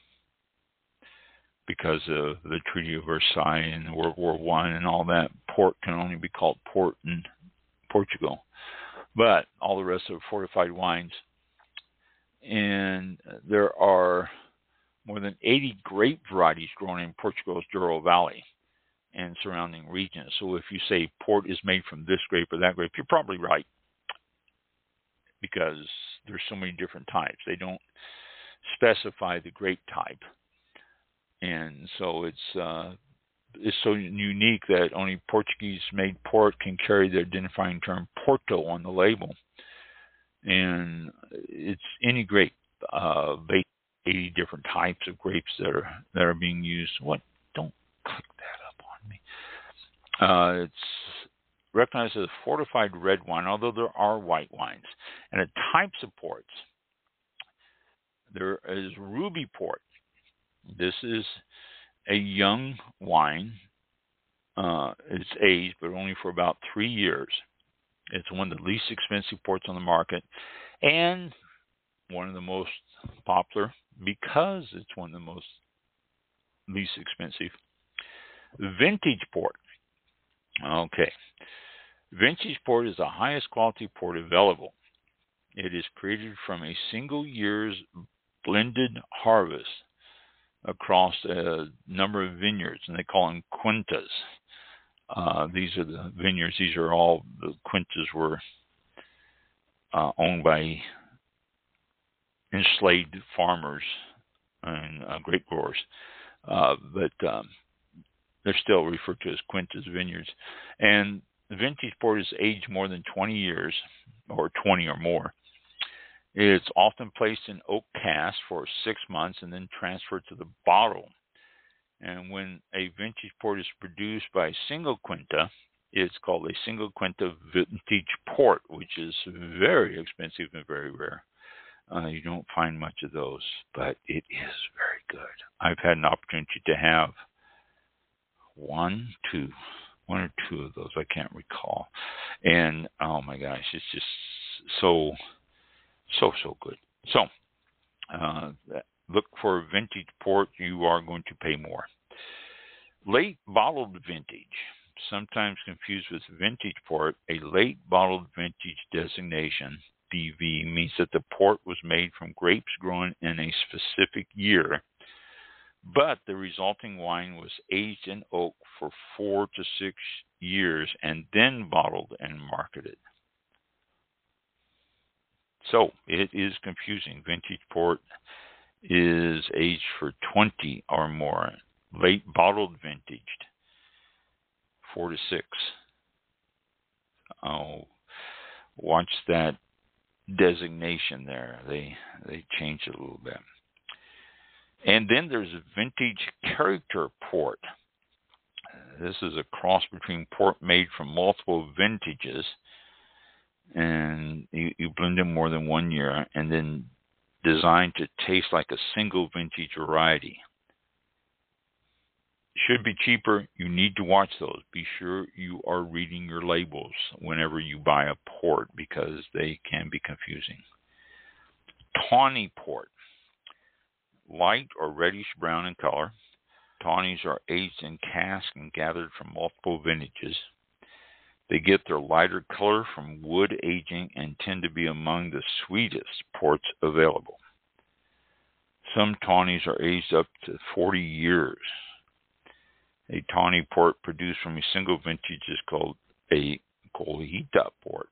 because of the Treaty of Versailles and World War I and all that, port can only be called port in Portugal. But all the rest are fortified wines. And there are more than 80 grape varieties grown in Portugal's Douro Valley and surrounding regions. So if you say port is made from this grape or that grape, you're probably right, because there's so many different types. They don't specify the grape type. And so it's is so unique that only Portuguese-made port can carry the identifying term Porto on the label. And it's any grape, based 80 different types of grapes that are being used. What? Don't click that up on me. It's recognized as a fortified red wine, although there are white wines. And the types of ports, there is Ruby Port. This is a young wine. It's aged, but only for about 3 years. It's one of the least expensive ports on the market, and one of the most popular because it's one of the most least expensive. Vintage Port. Okay. Vintage Port is the highest quality port available. It is created from a single year's blended harvest across a number of vineyards, and they call them quintas. These are the vineyards. These are all the quintas were owned by enslaved farmers and grape growers, but they're still referred to as quintas vineyards. And the vintage port is aged more than 20 years, or 20 or more. It's often placed in oak casks for 6 months and then transferred to the bottle. And when a vintage port is produced by a single quinta, it's called a single quinta vintage port, which is very expensive and very rare. You don't find much of those, but it is very good. I've had an opportunity to have one or two of those. I can't recall. And oh my gosh, it's just so good. So look for vintage port. You are going to pay more. Late bottled vintage, sometimes confused with vintage port. A late bottled vintage designation, BV, means that the port was made from grapes grown in a specific year, but the resulting wine was aged in oak for 4 to 6 years and then bottled and marketed. So it is confusing. Vintage port is aged for 20 or more. Late bottled vintaged, 4 to 6. Oh, watch that designation there. They changed it a little bit. And then there's a vintage character port. This is a cross between port made from multiple vintages, and you blend in more than 1 year, and then designed to taste like a single vintage variety. Should be cheaper. You need to watch those. Be sure you are reading your labels whenever you buy a port, because they can be confusing. Tawny port. Light or reddish brown in color. Tawnies are aged in casks and gathered from multiple vintages. They get their lighter color from wood aging and tend to be among the sweetest ports available. Some tawnies are aged up to 40 years. A tawny port produced from a single vintage is called a colheita port.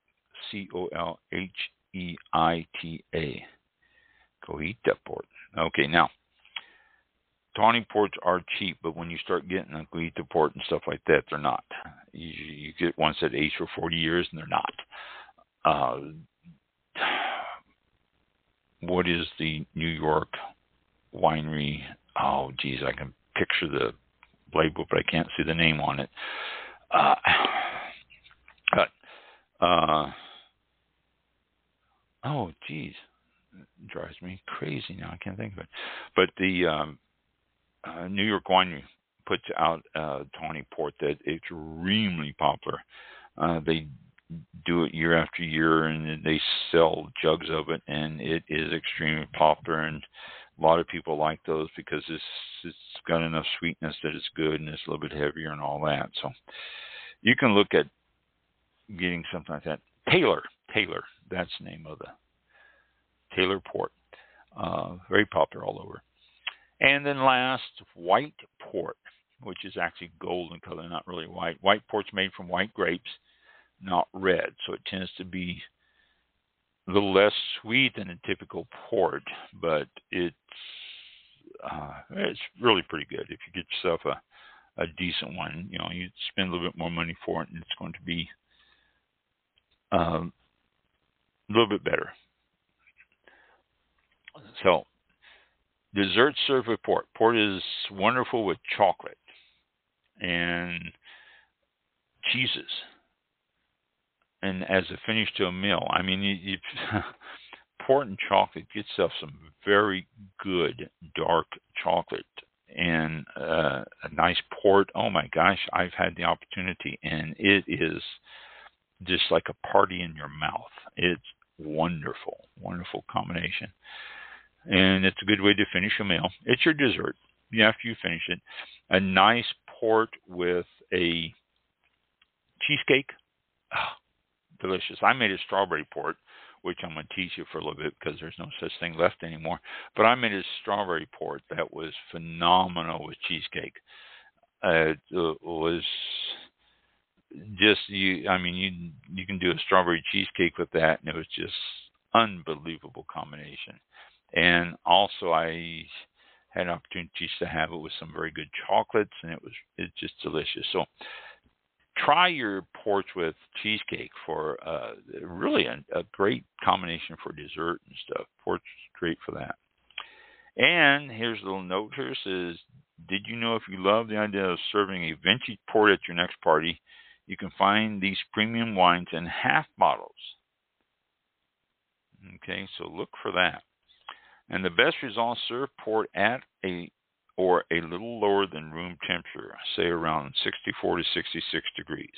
Colheita. Colheita port. Okay, now, tawny ports are cheap, but when you start getting a colheita port and stuff like that, they're not. You get ones that age for 40 years, and they're not. What is the New York winery? Oh, geez, I can picture the label, but I can't see the name on it. Oh, geez. It drives me crazy now. I can't think of it. But the New York winery puts out a tawny port that is extremely popular. They do it year after year, and they sell jugs of it, and it is extremely popular. And a lot of people like those because it's got enough sweetness that it's good, and it's a little bit heavier and all that. So you can look at getting something like that. Taylor, that's the name of the Taylor port. Very popular all over. And then last, white port, which is actually golden color, not really white. White port's made from white grapes, not red, so it tends to be a little less sweet than a typical port, but it's really pretty good. If you get yourself a decent one. You know, you spend a little bit more money for it, and it's going to be a little bit better. So, dessert served with port. Port is wonderful with chocolate and cheeses, and as a finish to a meal. I mean, you port and chocolate, get yourself some very good dark chocolate and a nice port. Oh my gosh, I've had the opportunity, and it is just like a party in your mouth. It's wonderful, wonderful combination. And it's a good way to finish a meal. It's your dessert after you finish it. A nice port with a cheesecake. Oh, delicious. I made a strawberry port, which I'm going to teach you for a little bit because there's no such thing left anymore. But I made a strawberry port that was phenomenal with cheesecake. It was just, you can do a strawberry cheesecake with that, and it was just unbelievable combination. And also I had opportunities to have it with some very good chocolates, and it's just delicious. So try your ports with cheesecake for really a great combination for dessert and stuff. Port's great for that. And here's a little note here. It says, did you know if you love the idea of serving a vintage port at your next party, you can find these premium wines in half bottles. Okay, so look for that. And the best results, serve port at a little lower than room temperature, say around 64 to 66 degrees.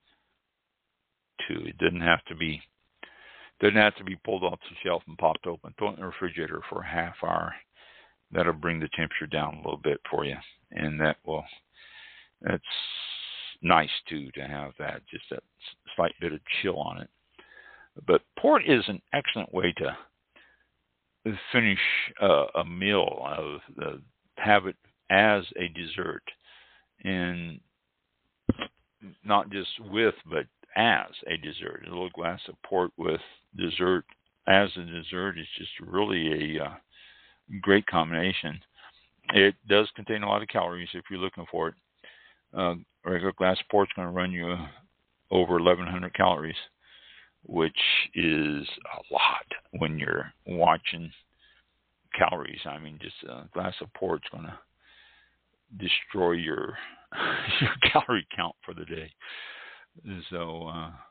It doesn't have to be pulled off the shelf and popped open. Throw it in the refrigerator for a half hour. That'll bring the temperature down a little bit for you, and that's nice too to have that, just that slight bit of chill on it. But port is an excellent way to finish a meal, have it as a dessert, and not just with, but as a dessert. A little glass of port with dessert as a dessert is just really a great combination. It does contain a lot of calories if you're looking for it. A regular glass of port's going to run you over 1,100 calories, which is a lot when you're watching calories. I mean, just a glass of port's going to destroy your calorie count for the day. So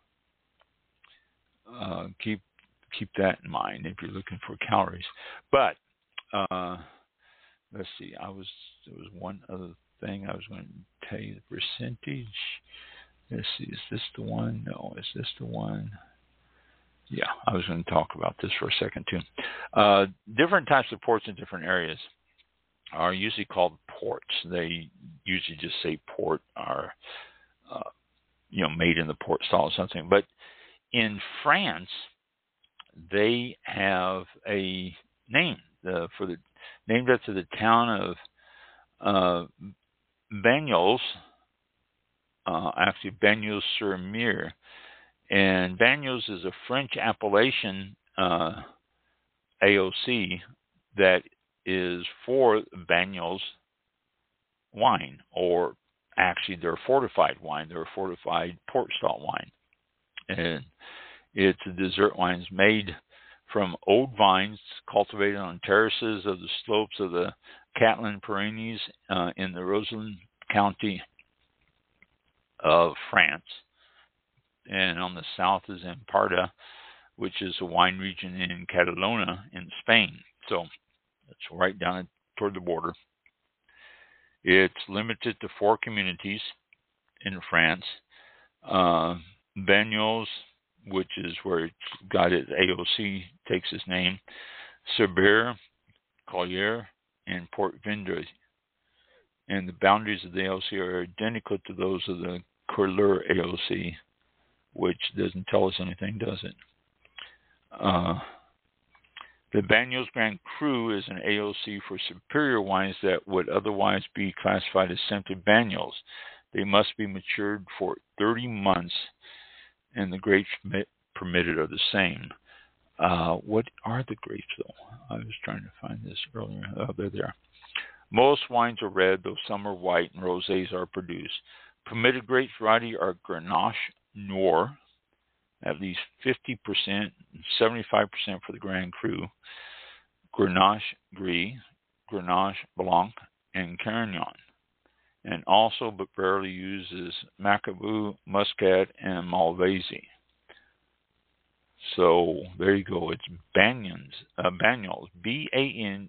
keep that in mind if you're looking for calories. But let's see. There was one other thing I was going to tell you, the percentage. Let's see. Is this the one? No. Is this the one? Yeah, I was going to talk about this for a second too. Different types of ports in different areas are usually called ports. They usually just say port, are made in the port style or something. But in France, they have a name named after the town of Bagnols, actually Bagnols-sur-Mer. And Bagnols is a French appellation AOC that is for Bagnols wine, or actually they're fortified wine. They're a fortified port style wine. And it's a dessert wine made from old vines cultivated on terraces of the slopes of the Catalan Pyrenees in the Roselland County of France. And on the south is Emparda, which is a wine region in Catalonia in Spain. So it's right down toward the border. It's limited to 4 communities in France. Bagnols, which is where it's got its AOC, takes its name, Cerbère, Collier, and Port Vendôme. And the boundaries of the AOC are identical to those of the Corleur AOC, which doesn't tell us anything, does it? The Bagnols Grand Cru is an AOC for superior wines that would otherwise be classified as simply Bagnols. They must be matured for 30 months, and the grapes permitted are the same. What are the grapes, though? I was trying to find this earlier. Oh, they're there. Most wines are red, though some are white, and rosés are produced. Permitted grape variety are Grenache Noir, at least 50%, and 75% for the Grand Cru, Grenache Gris, Grenache Blanc, and Carignan. And also, but rarely uses Macabeu, Muscat, and Malvasia. So there you go. It's Banyuls, B-A-N-Y-U-L-S,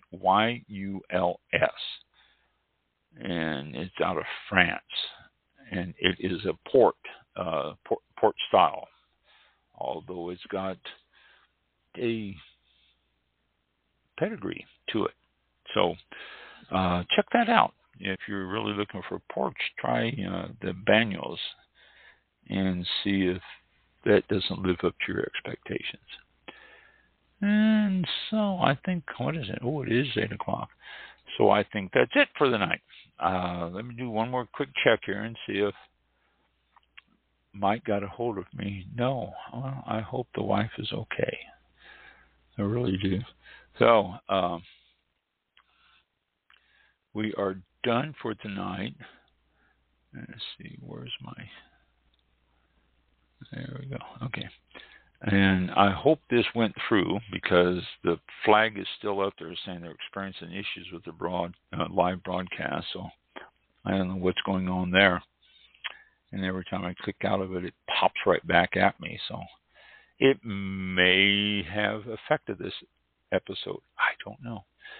and it's out of France, and it is a port style, although it's got a pedigree to it. So check that out. If you're really looking for ports, try the Banyuls and see if that doesn't live up to your expectations. And so I think, what is it? Oh, it is 8 o'clock. So I think that's it for the night. Let me do one more quick check here and see if Mike got a hold of me. No. Well, I hope the wife is okay. I really do. So we are done for tonight. Let's see, where's my... There we go. Okay. And I hope this went through, because the flag is still up there saying they're experiencing issues with the live broadcast. So I don't know what's going on there. And every time I click out of it, it pops right back at me. So it may have affected this episode. I don't know.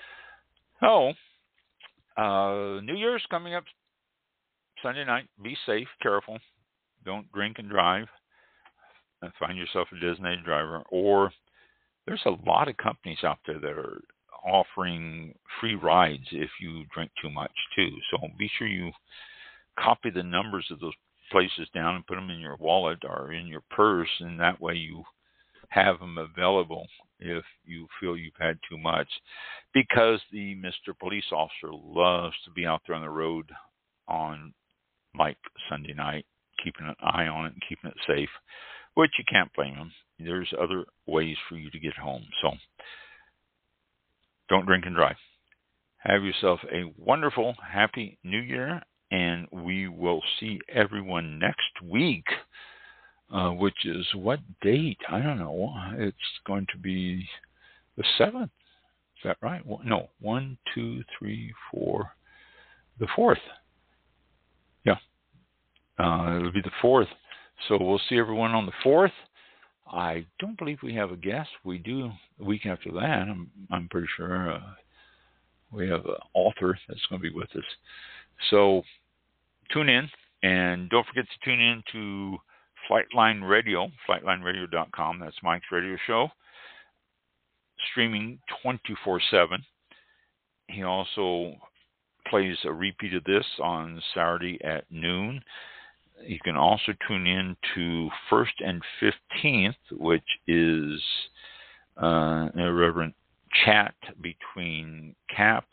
So New Year's coming up Sunday night. Be safe, careful. Don't drink and drive. Find yourself a designated driver. Or there's a lot of companies out there that are offering free rides if you drink too much too. So be sure you copy the numbers of those places down and put them in your wallet or in your purse, and that way you have them available if you feel you've had too much. Because the Mr. Police Officer loves to be out there on the road on like Sunday night, keeping an eye on it and keeping it safe, which you can't blame him. There's other ways for you to get home. So don't drink and drive. Have yourself a wonderful, happy New Year, and we will see everyone next week, which is what date? I don't know. It's going to be the 7th. Is that right? No, 1, 2, 3, 4. The 4th. Yeah. It'll be the 4th. So we'll see everyone on the 4th. I don't believe we have a guest. We do the week after that. I'm pretty sure we have an author that's going to be with us. So tune in, and don't forget to tune in to Flightline Radio, flightlineradio.com. That's Mike's radio show, streaming 24/7. He also plays a repeat of this on Saturday at noon. You can also tune in to 1st and 15th, which is an irreverent chat between Cap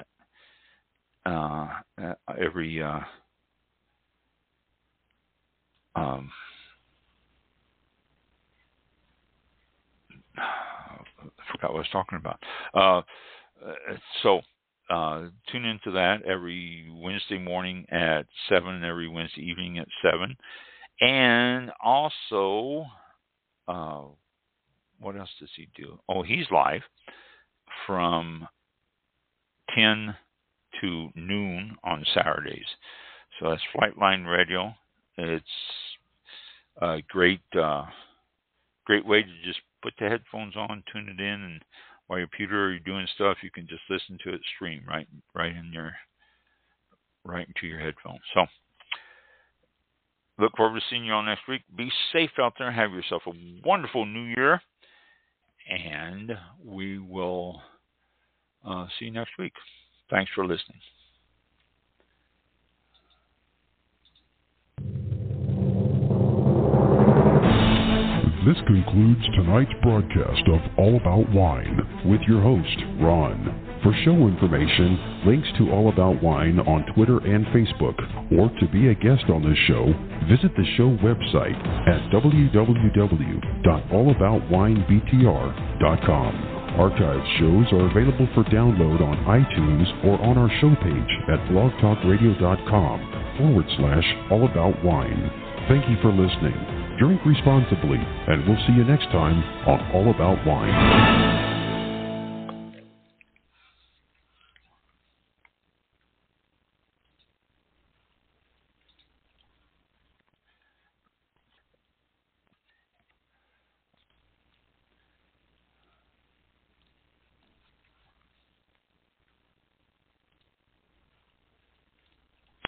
every I forgot what I was talking about. So tune into that every Wednesday morning at 7 and every Wednesday evening at 7. And also, what else does he do? Oh, he's live from 10 to noon on Saturdays. So that's Flightline Radio. It's a great way to just put the headphones on, tune it in, and while you're computer or you're doing stuff, you can just listen to it stream right into your headphones. So look forward to seeing you all next week. Be safe out there. Have yourself a wonderful New Year, and we will see you next week. Thanks for listening. This concludes tonight's broadcast of All About Wine with your host, Ron. For show information, links to All About Wine on Twitter and Facebook, or to be a guest on this show, visit the show website at www.allaboutwinebtr.com. Archived shows are available for download on iTunes or on our show page at blogtalkradio.com/allaboutwine. Thank you for listening. Drink responsibly, and we'll see you next time on All About Wine.